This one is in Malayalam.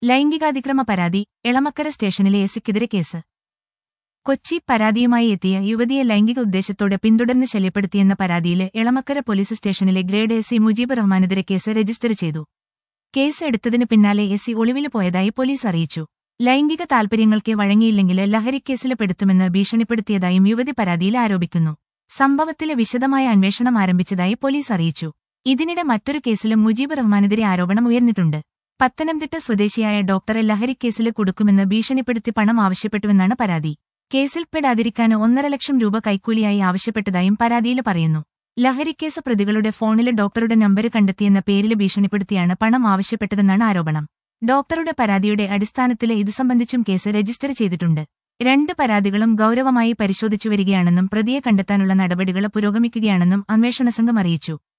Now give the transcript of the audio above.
ലൈംഗികാതിക്രമ പരാതി എളമക്കര സ്റ്റേഷനിലെ എസിക്കെതിരെ കേസ്. കൊച്ചി പരാതിയുമായി എത്തിയ യുവതിയെ ലൈംഗിക ഉദ്ദേശത്തോടെ പിന്തുടർന്ന് ശല്യപ്പെടുത്തിയെന്ന പരാതിയില് എളമക്കര പോലീസ് സ്റ്റേഷനിലെ ഗ്രേഡ് എസി മുജീബ് റഹ്മാനെതിരെ കേസ് രജിസ്റ്റർ ചെയ്തു. കേസ് എടുത്തതിന് പിന്നാലെ എസി ഒളിവില് പോയതായി പോലീസ് അറിയിച്ചു. ലൈംഗിക താൽപര്യങ്ങൾക്ക് വഴങ്ങിയില്ലെങ്കില് ലഹരിക്കേസില് പെടുത്തുമെന്ന് ഭീഷണിപ്പെടുത്തിയതായും യുവതി പരാതിയിൽ ആരോപിക്കുന്നു. സംഭവത്തില് വിശദമായ അന്വേഷണം ആരംഭിച്ചതായി പോലീസ് അറിയിച്ചു. ഇതിനിടെ മറ്റൊരു കേസിലും മുജീബ് റഹ്മാനെതിരെ ആരോപണം ഉയർന്നിട്ടുണ്ട്. പത്തനംതിട്ട സ്വദേശിയായ ഡോക്ടറെ ലഹരിക്കേസില് കുടുക്കുമെന്ന് ഭീഷണിപ്പെടുത്തി പണം ആവശ്യപ്പെട്ടുവെന്നാണ് പരാതി. കേസിൽ പെടാതിരിക്കാന് 1.5 ലക്ഷം രൂപ കൈക്കൂലിയായി ആവശ്യപ്പെട്ടതായും പരാതിയില് പറയുന്നു. ലഹരിക്കേസ് പ്രതികളുടെ ഫോണില് ഡോക്ടറുടെ നമ്പര് കണ്ടെത്തിയെന്ന പേരില് ഭീഷണിപ്പെടുത്തിയാണ് പണം ആവശ്യപ്പെട്ടതെന്നാണ് ആരോപണം. ഡോക്ടറുടെ പരാതിയുടെ അടിസ്ഥാനത്തില് ഇതു സംബന്ധിച്ചും കേസ് രജിസ്റ്റർ ചെയ്തിട്ടുണ്ട്. 2 പരാതികളും ഗൌരവമായി പരിശോധിച്ചുവരികയാണെന്നും പ്രതിയെ കണ്ടെത്താനുള്ള നടപടികൾ പുരോഗമിക്കുകയാണെന്നും അന്വേഷണ സംഘം അറിയിച്ചു.